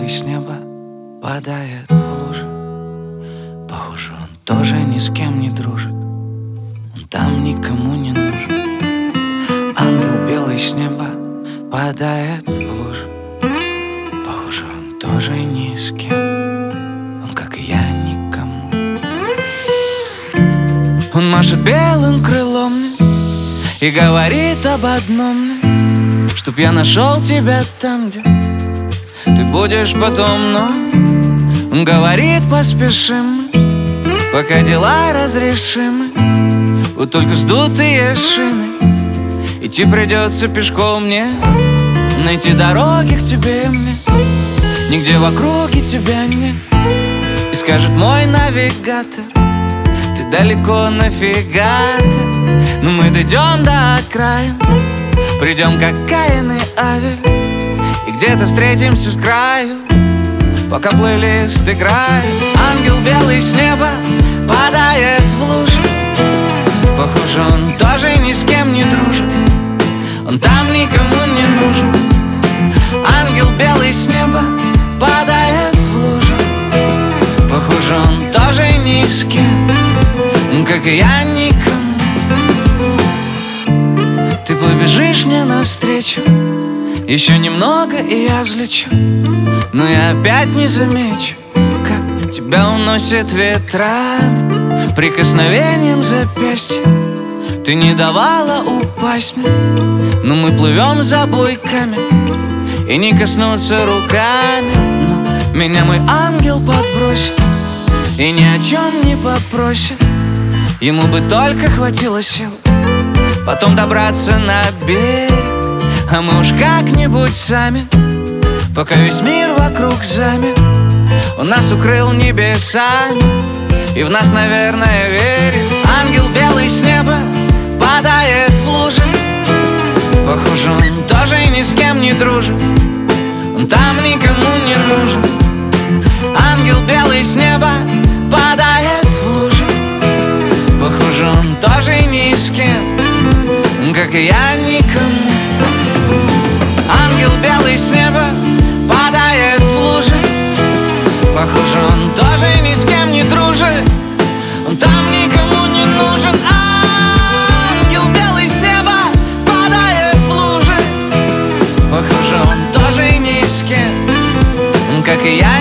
белый с неба падает в лужу. Похоже, он тоже ни с кем не дружит, он там никому не нужен. Ангел белый с неба падает в лужу. Похоже, он тоже ни с кем, он, как и я, никому. Он машет белым крылом и говорит об одном: чтоб я нашел тебя там, где ты будешь потом. Но он говорит: поспешим, пока дела разрешимы. Вот только сдутые шины, идти придется пешком мне. Найти дороги к тебе мне нигде в округе тебя нет. И скажет мой навигатор: ты далеко нафига-то. Но мы дойдем до окраин, придем как Каин и Авель, и где-то встретимся с краю, пока плейлист играет. Ангел белый с неба падает в лужу. Похоже, он тоже ни с кем не дружит, он там никому не нужен. Ангел белый с неба падает в лужу. Похоже, он тоже ни с кем, как и я, никому. Ты побежишь мне навстречу, еще немного и я взлечу, но я опять не замечу, как тебя уносит ветрами. Прикосновением запястья ты не давала упасть мне, но мы плывем за буйками и не коснуться руками. Но меня мой ангел подбросит и ни о чем не попросит. Ему бы только хватило сил потом добраться на берег, а мы уж как-нибудь сами, пока весь мир вокруг замер. Он нас укрыл небесами и в нас, наверное, верит. Ангел белый с неба падает в лужи. Похоже, он тоже ни с кем не дружит, он там никому не нужен. Ангел белый с неба падает в лужи. Похоже, он тоже ни с кем, как и я, никому. Ангел белый с неба падает в лужи. Похоже, он тоже ни с кем не дружит, он там никому не нужен. Ангел белый с неба падает в лужи. Похоже, он тоже ни с кем, как и я.